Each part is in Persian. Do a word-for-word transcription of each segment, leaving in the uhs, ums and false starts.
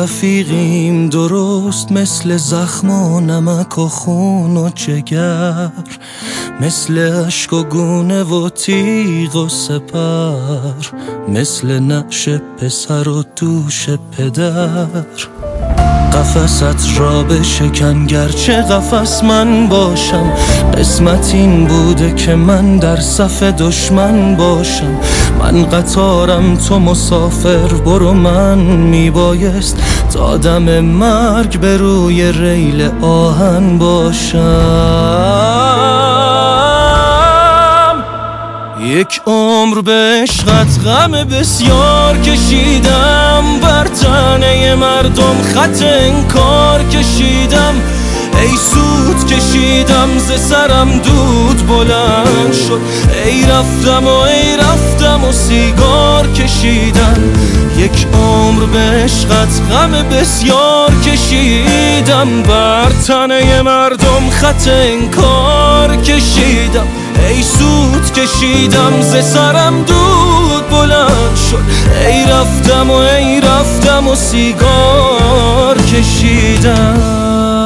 رفیقیم درست مثل زخم و نمک و خون و جگر، مثل عشق و گونه و تیغ و سپر، مثل نعش پسر و دوش پدر. قفست را بشکن گرچه قفس من باشم، قسمت این بوده که من در صف دشمن باشم. من قطارم تو مسافر، برو من میبایست تا دم مرگ به روی ریل آهن باشم. یک عمر به عشقت غم بسیار کشیدم، بر تنه مردم خط انکار کشیدم. ای سود کشیدم ز سرم دود بلند شد، ای رفتم و ای رفتم و سیگار کشیدم. یک عمر به عشقت غم بسیار کشیدم، بر تنه مردم خط انکار کشیدم. ای سود کشیدم ز سرم دود بلند شد، ای رفتم و ای رفتم و سیگار کشیدم.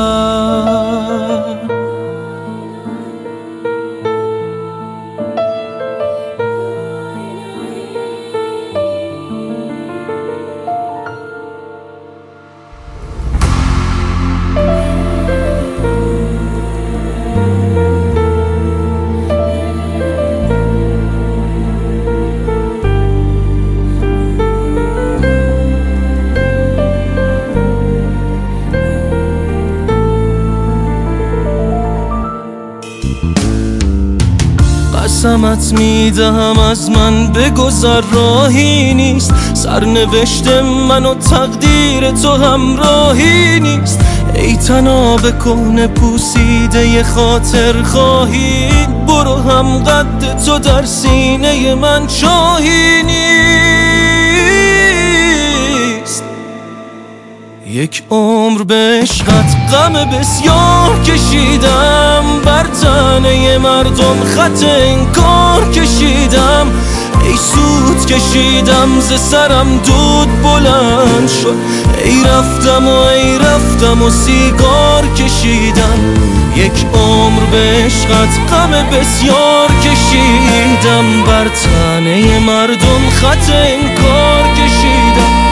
قسمت میدهم از من بگذر راهی نیست، سرنوشت من و تقدیر تو همراهی نیست. ای طناب کهنه پوسیده خاطر خواهی، برو هم قد تو در سینه من چاهی نیست. یک عمر به عشقت غم بسیار کشیدم، بر تنه مردم خط انکار کشیدم. ای سود کشیدم ز سرم دود بلند شد، ای رفتم و ای رفتم و سیگار کشیدم. یک عمر به عشقت غم بسیار کشیدم، بر تنه مردم خط انکار کشیدم.